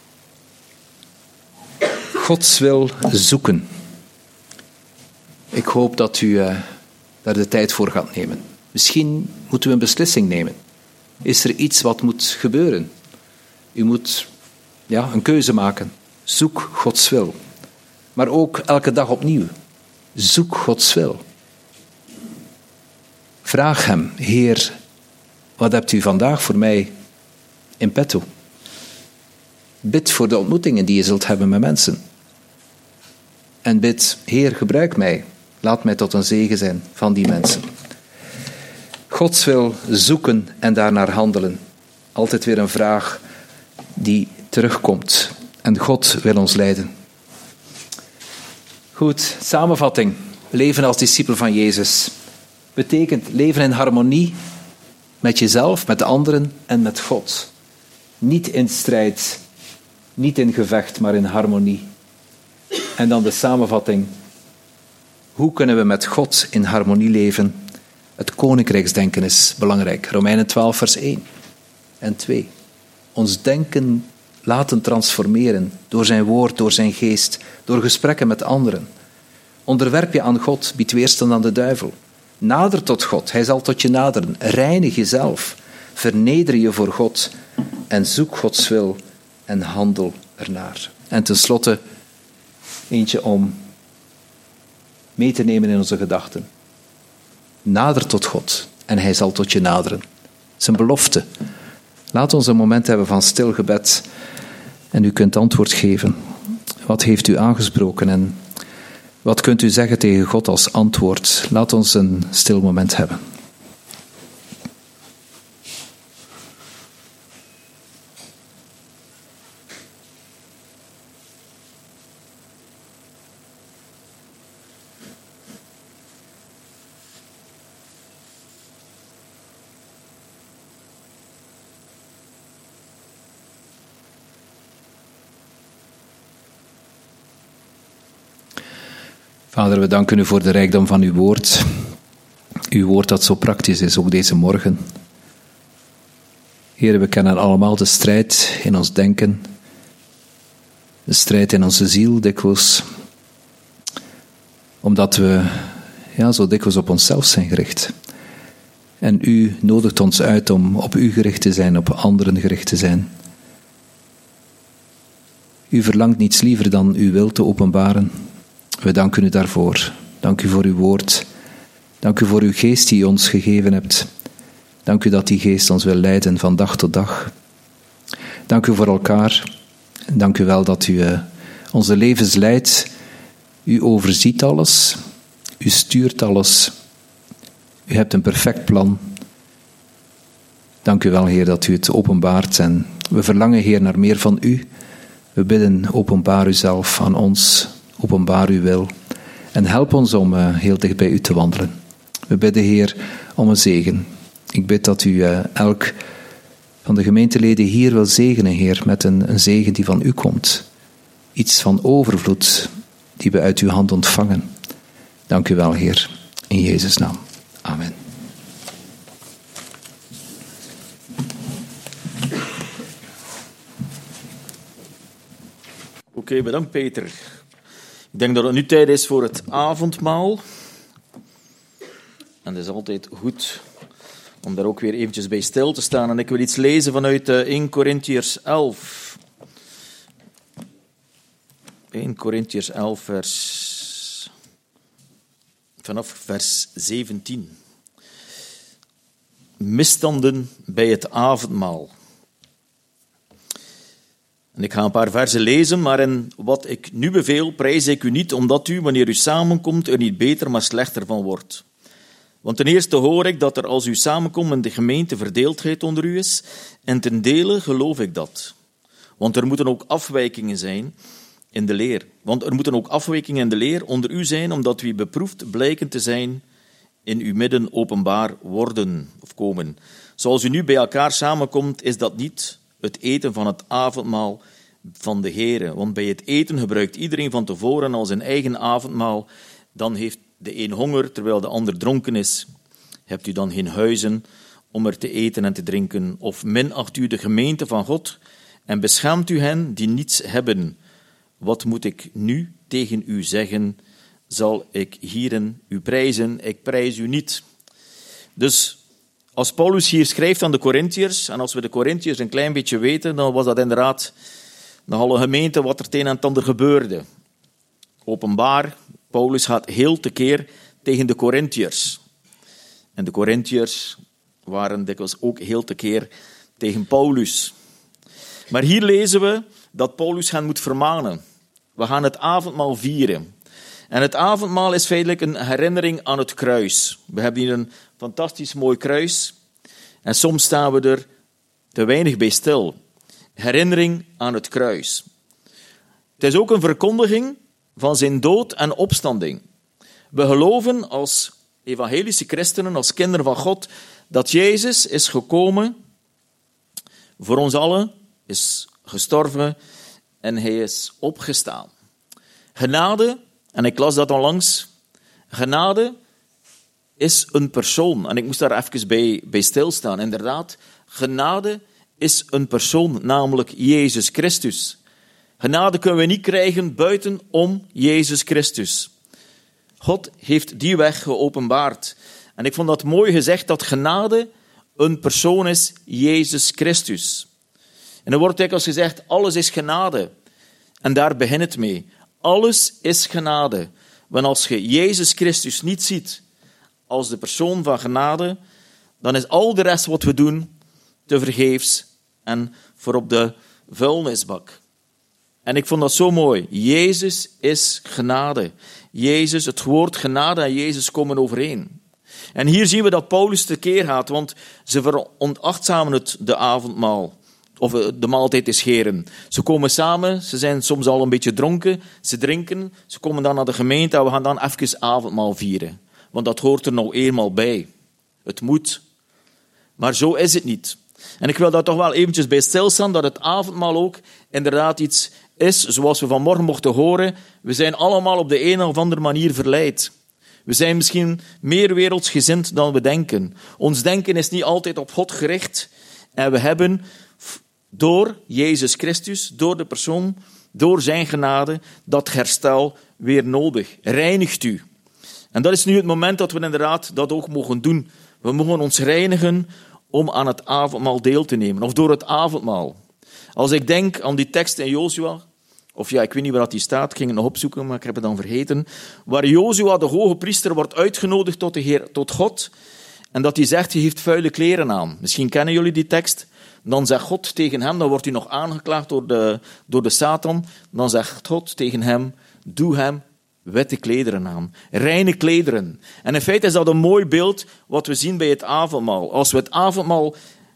Gods wil zoeken. Ik hoop dat u daar de tijd voor gaat nemen. Misschien moeten we een beslissing nemen. Is er iets wat moet gebeuren? U moet een keuze maken. Zoek Gods wil. Maar ook elke dag opnieuw. Zoek Gods wil. Vraag hem, Heer, wat hebt u vandaag voor mij in petto? Bid voor de ontmoetingen die je zult hebben met mensen. En bid, Heer, gebruik mij. Laat mij tot een zegen zijn van die mensen. Gods wil zoeken en daarnaar handelen. Altijd weer een vraag die terugkomt. En God wil ons leiden. Goed, samenvatting. Leven als discipel van Jezus betekent leven in harmonie met jezelf, met de anderen en met God. Niet in strijd, niet in gevecht, maar in harmonie. En dan de samenvatting. Hoe kunnen we met God in harmonie leven? Het koninkrijksdenken is belangrijk. Romeinen 12 vers 1 en 2. Ons denken laten transformeren door zijn woord, door zijn geest, door gesprekken met anderen. Onderwerp je aan God, bied weerstand aan de duivel. Nader tot God, hij zal tot je naderen. Reinig jezelf, verneder je voor God en zoek Gods wil en handel ernaar. En tenslotte eentje om mee te nemen in onze gedachten. Nader tot God en hij zal tot je naderen. Zijn belofte. Laat ons een moment hebben van stil gebed en u kunt antwoord geven. Wat heeft u aangesproken en wat kunt u zeggen tegen God als antwoord? Laat ons een stil moment hebben. Vader, we danken u voor de rijkdom van uw woord. Uw woord dat zo praktisch is, ook deze morgen. Heer, we kennen allemaal de strijd in ons denken. De strijd in onze ziel dikwijls. Omdat we zo dikwijls op onszelf zijn gericht. En u nodigt ons uit om op u gericht te zijn, op anderen gericht te zijn. U verlangt niets liever dan uw wil te openbaren. We danken u daarvoor. Dank u voor uw woord. Dank u voor uw geest die u ons gegeven hebt. Dank u dat die geest ons wil leiden van dag tot dag. Dank u voor elkaar. Dank u wel dat u onze levens leidt. U overziet alles. U stuurt alles. U hebt een perfect plan. Dank u wel, Heer, dat u het openbaart. En we verlangen, Heer, naar meer van u. We bidden, openbaar uzelf aan ons. Openbaar uw wil. En help ons om heel dicht bij u te wandelen. We bidden, Heer, om een zegen. Ik bid dat u elk van de gemeenteleden hier wil zegenen, Heer, met een zegen die van u komt. Iets van overvloed die we uit uw hand ontvangen. Dank u wel, Heer. In Jezus' naam. Amen. Oké, bedankt Peter. Ik denk dat het nu tijd is voor het avondmaal. En het is altijd goed om daar ook weer eventjes bij stil te staan. En ik wil iets lezen vanuit 1 Korintiërs 11. 1 Korintiërs 11 vanaf vers 17. Misstanden bij het avondmaal. En ik ga een paar verzen lezen, maar in wat ik nu beveel, prijs ik u niet, omdat u, wanneer u samenkomt, er niet beter, maar slechter van wordt. Want ten eerste hoor ik dat er als u samenkomt in de gemeente verdeeldheid onder u is, en ten dele geloof ik dat. Want er moeten ook afwijkingen zijn in de leer. Want er moeten ook afwijkingen in de leer onder u zijn, omdat wie beproefd blijken te zijn in uw midden openbaar worden of komen. Zoals u nu bij elkaar samenkomt, is dat niet het eten van het avondmaal van de Heere. Want bij het eten gebruikt iedereen van tevoren al zijn eigen avondmaal. Dan heeft de een honger, terwijl de ander dronken is. Hebt u dan geen huizen om er te eten en te drinken? Of minacht u de gemeente van God en beschaamt u hen die niets hebben? Wat moet ik nu tegen u zeggen? zal ik hierin u prijzen, ik prijs u niet. Dus als Paulus hier schrijft aan de Korintiërs, en als we de Korintiërs een klein beetje weten, dan was dat inderdaad nogal een gemeente wat er het een en het ander gebeurde. Openbaar, Paulus gaat heel tekeer tegen de Korintiërs. En de Korintiërs waren dikwijls ook heel tekeer tegen Paulus. Maar hier lezen we dat Paulus hen moet vermanen. We gaan het avondmaal vieren. En het avondmaal is feitelijk een herinnering aan het kruis. We hebben hier een fantastisch mooi kruis. En soms staan we er te weinig bij stil. Herinnering aan het kruis. Het is ook een verkondiging van zijn dood en opstanding. We geloven als evangelische christenen, als kinderen van God, dat Jezus is gekomen voor ons allen, is gestorven en hij is opgestaan. Genade, en ik las dat onlangs, genade is een persoon. En ik moest daar even bij stilstaan. Inderdaad, genade is een persoon, namelijk Jezus Christus. Genade kunnen we niet krijgen buiten om Jezus Christus. God heeft die weg geopenbaard. En ik vond dat mooi gezegd, dat genade een persoon is, Jezus Christus. En er wordt dikwijls gezegd, alles is genade. En daar begint het mee. Alles is genade. Want als je Jezus Christus niet ziet als de persoon van genade, dan is al de rest wat we doen te vergeefs en voor op de vuilnisbak. En ik vond dat zo mooi. Jezus is genade. Jezus, het woord genade en Jezus komen overeen. En hier zien we dat Paulus tekeer gaat, want ze veronachtzamen de avondmaal. Of de maaltijd des Heren. Ze komen samen, ze zijn soms al een beetje dronken, ze drinken, ze komen dan naar de gemeente en we gaan dan even avondmaal vieren. Want dat hoort er nou eenmaal bij. Het moet. Maar zo is het niet. En ik wil daar toch wel eventjes bij stilstaan, dat het avondmaal ook inderdaad iets is, zoals we vanmorgen mochten horen. We zijn allemaal op de een of andere manier verleid. We zijn misschien meer wereldsgezind dan we denken. Ons denken is niet altijd op God gericht. En we hebben door Jezus Christus, door de persoon, door zijn genade, dat herstel weer nodig. Reinigt u. En dat is nu het moment dat we inderdaad dat ook mogen doen. We mogen ons reinigen om aan het avondmaal deel te nemen. Of door het avondmaal. Als ik denk aan die tekst in Jozua, of ja, ik weet niet waar die staat, ik ging het nog opzoeken, maar ik heb het dan vergeten, waar Jozua, de hoge priester, wordt uitgenodigd tot God, en dat hij zegt, je heeft vuile kleren aan. Misschien kennen jullie die tekst. Dan zegt God tegen hem, dan wordt hij nog aangeklaagd door de Satan, dan zegt God tegen hem, doe hem witte klederen aan, reine klederen. En in feite is dat een mooi beeld wat we zien bij het avondmaal. Als we het avondmaal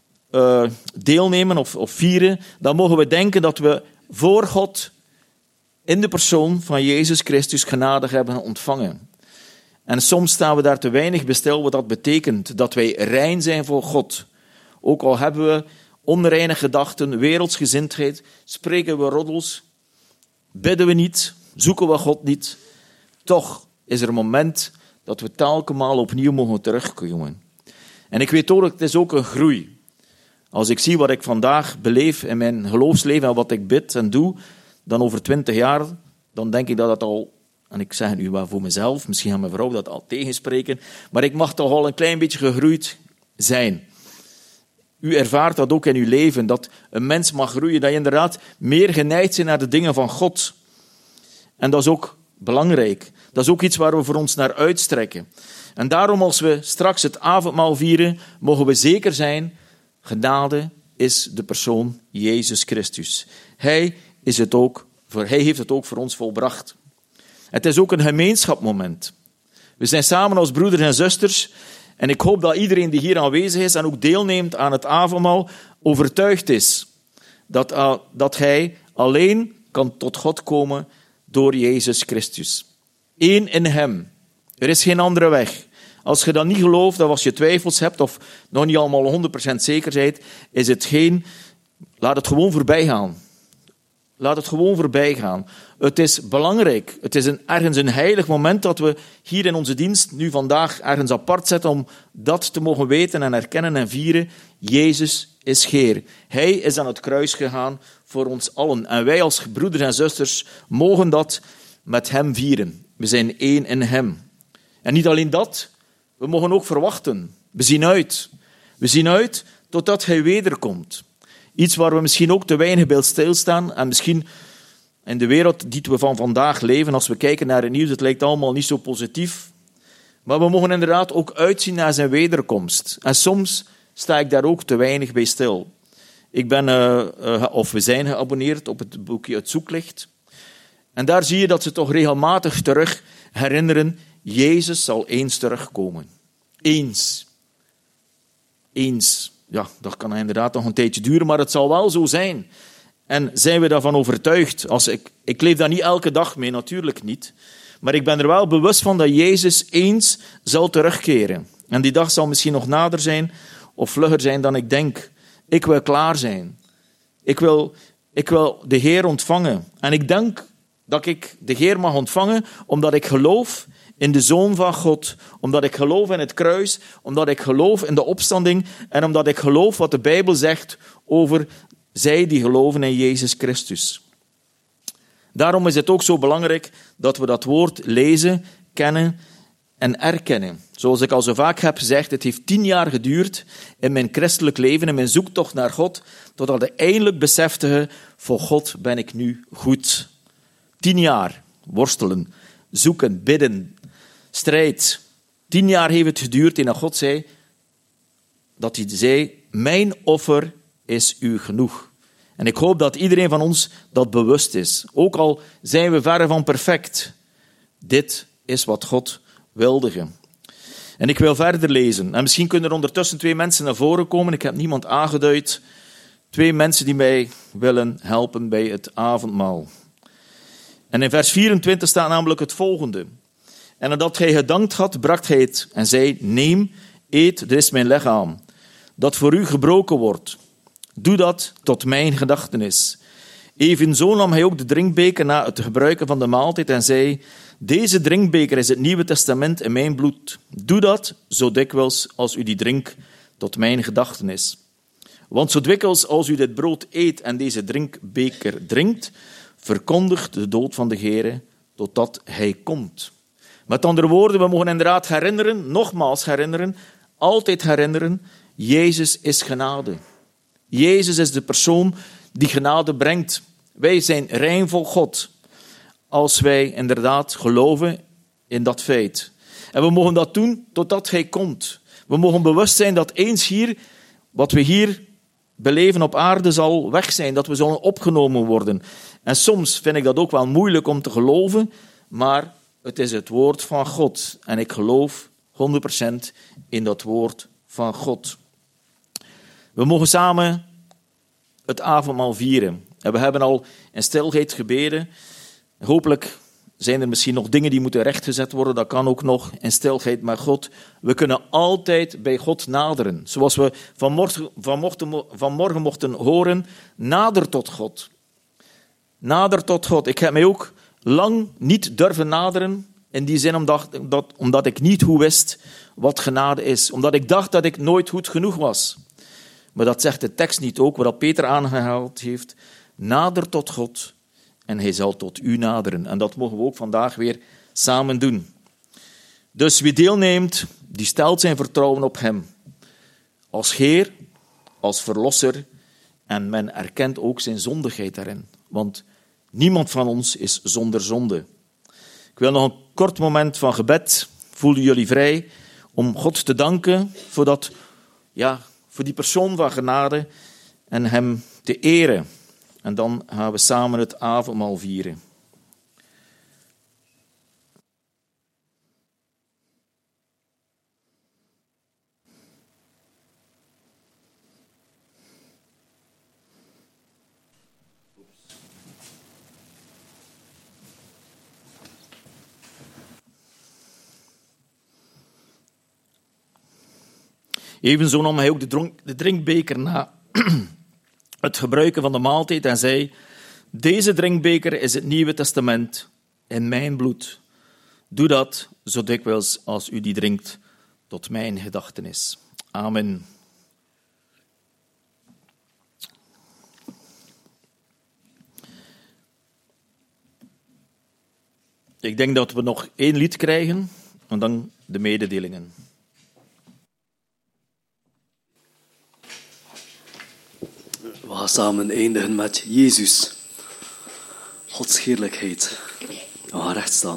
deelnemen of vieren, dan mogen we denken dat we voor God in de persoon van Jezus Christus genade hebben ontvangen. En soms staan we daar te weinig bij stil wat dat betekent, dat wij rein zijn voor God. Ook al hebben we onreine gedachten, wereldsgezindheid, spreken we roddels, bidden we niet, zoeken we God niet. Toch is er een moment dat we telkens opnieuw mogen terugkomen. En ik weet ook, het is ook een groei. Als ik zie wat ik vandaag beleef in mijn geloofsleven en wat ik bid en doe, dan over 20 jaar, dan denk ik dat het al, en ik zeg het nu wel voor mezelf, misschien gaat mijn vrouw dat al tegenspreken, maar ik mag toch al een klein beetje gegroeid zijn. U ervaart dat ook in uw leven, dat een mens mag groeien, dat je inderdaad meer geneigd bent naar de dingen van God. En dat is ook belangrijk. Dat is ook iets waar we voor ons naar uitstrekken. En daarom, als we straks het avondmaal vieren, mogen we zeker zijn, genade is de persoon Jezus Christus. Hij heeft het ook voor ons volbracht. Het is ook een gemeenschapmoment. We zijn samen als broeders en zusters. En ik hoop dat iedereen die hier aanwezig is en ook deelneemt aan het avondmaal, overtuigd is dat hij alleen kan tot God komen door Jezus Christus. Eén in hem. Er is geen andere weg. Als je dat niet gelooft, of als je twijfels hebt, of nog niet allemaal 100% zeker bent, is het laat het gewoon voorbij gaan. Laat het gewoon voorbij gaan. Het is belangrijk. Het is ergens een heilig moment dat we hier in onze dienst nu vandaag ergens apart zetten om dat te mogen weten en erkennen en vieren. Jezus is Heer. Hij is aan het kruis gegaan voor ons allen. En wij als broeders en zusters mogen dat met hem vieren. We zijn één in hem. En niet alleen dat, we mogen ook verwachten. We zien uit. We zien uit totdat hij wederkomt. Iets waar we misschien ook te weinig bij stilstaan. En misschien in de wereld die we van vandaag leven, als we kijken naar het nieuws, het lijkt allemaal niet zo positief. Maar we mogen inderdaad ook uitzien naar zijn wederkomst. En soms sta ik daar ook te weinig bij stil. We zijn geabonneerd op het boekje Het Zoeklicht. En daar zie je dat ze toch regelmatig terug herinneren, Jezus zal eens terugkomen. Eens. Ja, dat kan inderdaad nog een tijdje duren, maar het zal wel zo zijn. En zijn we daarvan overtuigd? Ik leef daar niet elke dag mee, natuurlijk niet. Maar ik ben er wel bewust van dat Jezus eens zal terugkeren. En die dag zal misschien nog nader zijn of vlugger zijn dan ik denk. Ik wil klaar zijn. Ik wil de Heer ontvangen. En ik denk dat ik de Heer mag ontvangen omdat ik geloof in de Zoon van God. Omdat ik geloof in het kruis. Omdat ik geloof in de opstanding. En omdat ik geloof wat de Bijbel zegt over zij die geloven in Jezus Christus. Daarom is het ook zo belangrijk dat we dat woord lezen, kennen en erkennen. Zoals ik al zo vaak heb gezegd, het heeft 10 jaar geduurd in mijn christelijk leven, in mijn zoektocht naar God, totdat ik eindelijk besefte, voor God ben ik nu goed. 10 jaar worstelen, zoeken, bidden, strijd. 10 jaar heeft het geduurd en God zei, dat hij zei, mijn offer is u genoeg. En ik hoop dat iedereen van ons dat bewust is. Ook al zijn we verre van perfect. Dit is wat God wilde. En ik wil verder lezen. En misschien kunnen er ondertussen 2 mensen naar voren komen. Ik heb niemand aangeduid. 2 mensen die mij willen helpen bij het avondmaal. En in vers 24 staat namelijk het volgende. En nadat hij gedankt had, bracht hij het en zei, neem, eet, dit is mijn lichaam, dat voor u gebroken wordt. Doe dat tot mijn gedachtenis. Evenzo nam hij ook de drinkbeker na het gebruiken van de maaltijd en zei, deze drinkbeker is het Nieuwe Testament in mijn bloed. Doe dat zo dikwijls als u die drinkt tot mijn gedachtenis. Want zo dikwijls als u dit brood eet en deze drinkbeker drinkt, verkondigt de dood van de Heere totdat hij komt. Met andere woorden, we mogen inderdaad herinneren, nogmaals herinneren, altijd herinneren, Jezus is genade. Jezus is de persoon die genade brengt. Wij zijn rein voor God, als wij inderdaad geloven in dat feit. En we mogen dat doen totdat hij komt. We mogen bewust zijn dat eens hier, wat we hier beleven op aarde, zal weg zijn, dat we zullen opgenomen worden. En soms vind ik dat ook wel moeilijk om te geloven, maar het is het woord van God. En ik geloof 100% in dat woord van God. We mogen samen het avondmaal vieren. En we hebben al in stilheid gebeden. Hopelijk zijn er misschien nog dingen die moeten rechtgezet worden. Dat kan ook nog in stilheid met God. We kunnen altijd bij God naderen. Zoals we vanmorgen mochten horen. Nader tot God. Nader tot God. Ik heb mij ook lang niet durven naderen. In die zin omdat ik niet goed wist wat genade is. Omdat ik dacht dat ik nooit goed genoeg was. Maar dat zegt de tekst niet ook, wat Peter aangehaald heeft. Nader tot God en hij zal tot u naderen. En dat mogen we ook vandaag weer samen doen. Dus wie deelneemt, die stelt zijn vertrouwen op hem. Als Heer, als Verlosser. En men erkent ook zijn zondigheid daarin. Want niemand van ons is zonder zonde. Ik wil nog een kort moment van gebed. Voelen jullie vrij om God te danken voor die persoon van genade en hem te eren. En dan gaan we samen het avondmaal vieren. Evenzo nam hij ook de drinkbeker na het gebruiken van de maaltijd en zei, deze drinkbeker is het Nieuwe Testament in mijn bloed. Doe dat zo dikwijls als u die drinkt tot mijn gedachtenis. Amen. Ik denk dat we nog 1 lied krijgen en dan de mededelingen. We gaan samen eindigen met Jezus. Gods heerlijkheid. We gaan recht staan.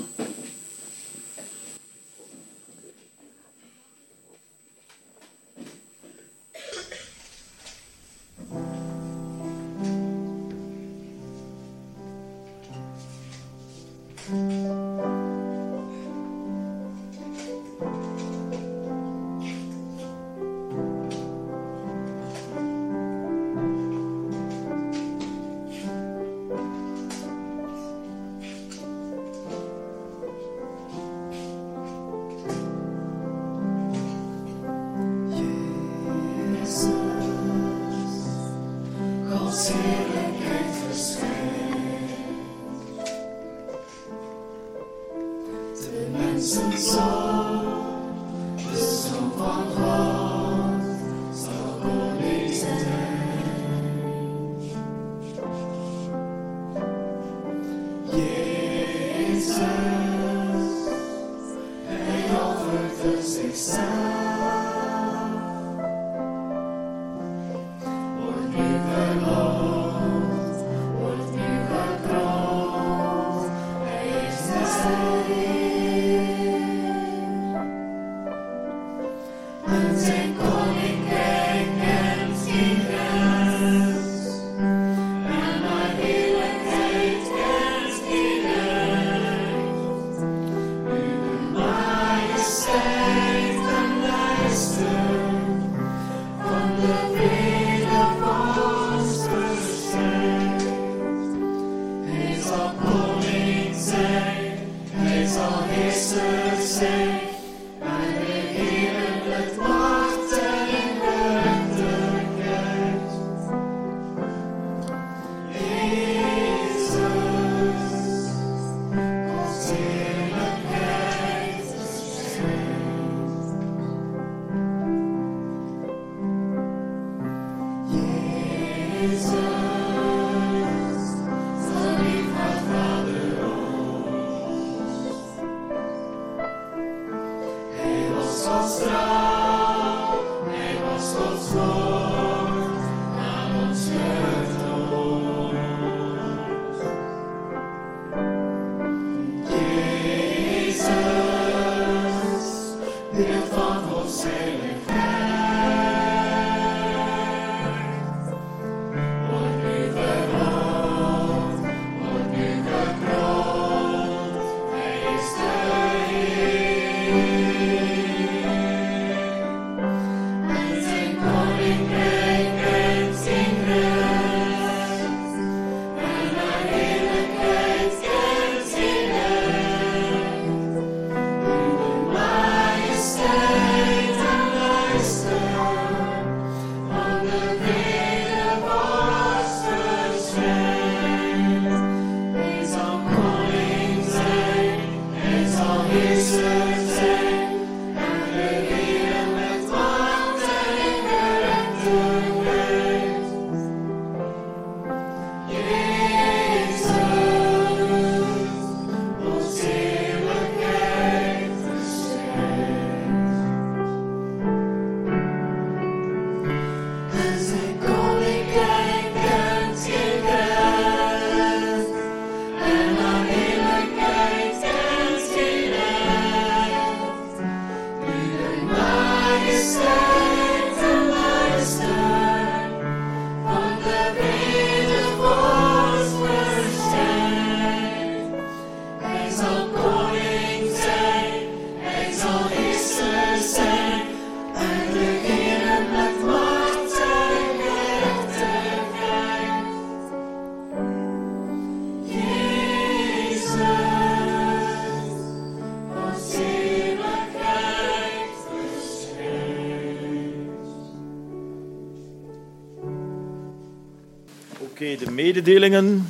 Oké, de mededelingen.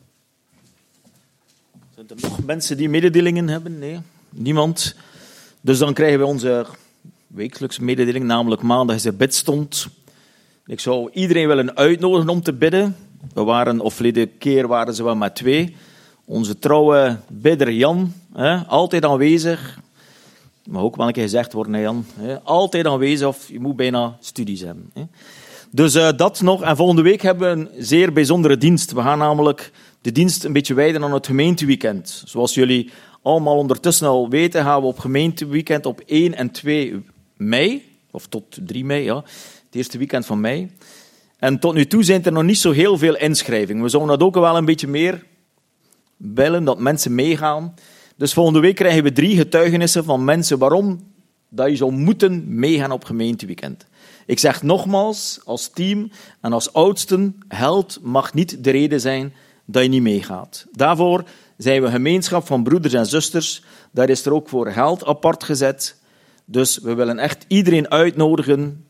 Zijn er nog mensen die mededelingen hebben? Nee, niemand. Dus dan krijgen we onze wekelijkse mededeling, namelijk maandag is er bidstond. Ik zou iedereen willen uitnodigen om te bidden. Verleden keer waren ze wel met 2. Onze trouwe bidder Jan, altijd aanwezig. Mag ook wel een keer gezegd worden, hè, Jan. Altijd aanwezig, of je moet bijna studies hebben. Dus dat nog. En volgende week hebben we een zeer bijzondere dienst. We gaan namelijk de dienst een beetje wijden aan het gemeenteweekend. Zoals jullie allemaal ondertussen al weten, gaan we op gemeenteweekend op 1 en 2 mei, of tot 3 mei, ja, het eerste weekend van mei. En tot nu toe zijn er nog niet zo heel veel inschrijvingen. We zouden dat ook wel een beetje meer willen, dat mensen meegaan. Dus volgende week krijgen we 3 getuigenissen van mensen waarom dat je zou moeten meegaan op gemeenteweekend. Ik zeg nogmaals, als team en als oudsten, geld mag niet de reden zijn dat je niet meegaat. Daarvoor zijn we een gemeenschap van broeders en zusters. Daar is er ook voor geld apart gezet. Dus we willen echt iedereen uitnodigen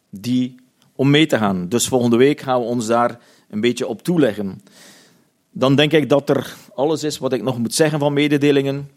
om mee te gaan. Dus volgende week gaan we ons daar een beetje op toeleggen. Dan denk ik dat er alles is wat ik nog moet zeggen van mededelingen.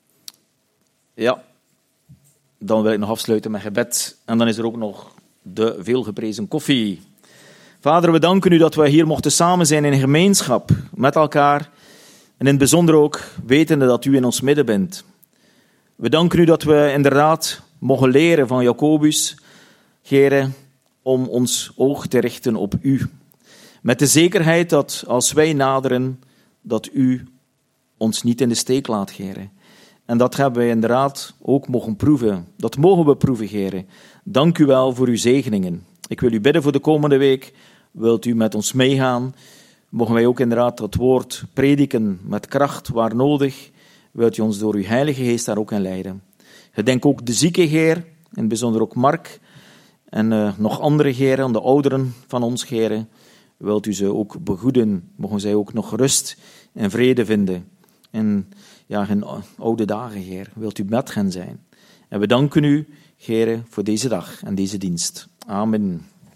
Ja, dan wil ik nog afsluiten met gebed. En dan is er ook nog de veelgeprezen koffie. Vader, we danken u dat we hier mochten samen zijn in gemeenschap met elkaar. En in het bijzonder ook wetende dat u in ons midden bent. We danken u dat we inderdaad mogen leren van Jacobus, Heere, om ons oog te richten op u. Met de zekerheid dat als wij naderen, dat u ons niet in de steek laat, Heere. En dat hebben wij inderdaad ook mogen proeven. Dat mogen we proeven, Heere. Dank u wel voor uw zegeningen. Ik wil u bidden voor de komende week. Wilt u met ons meegaan? Mogen wij ook inderdaad dat woord prediken met kracht waar nodig. Wilt u ons door uw Heilige Geest daar ook in leiden. Gedenk ook de zieke, Heer, in het bijzonder ook Mark. En nog andere heren, de ouderen van ons, heren, wilt u ze ook begoeden. Mogen zij ook nog rust en vrede vinden. En ja, hun oude dagen, Heer, wilt u met hen zijn. En we danken u, heren, voor deze dag en deze dienst. Amen.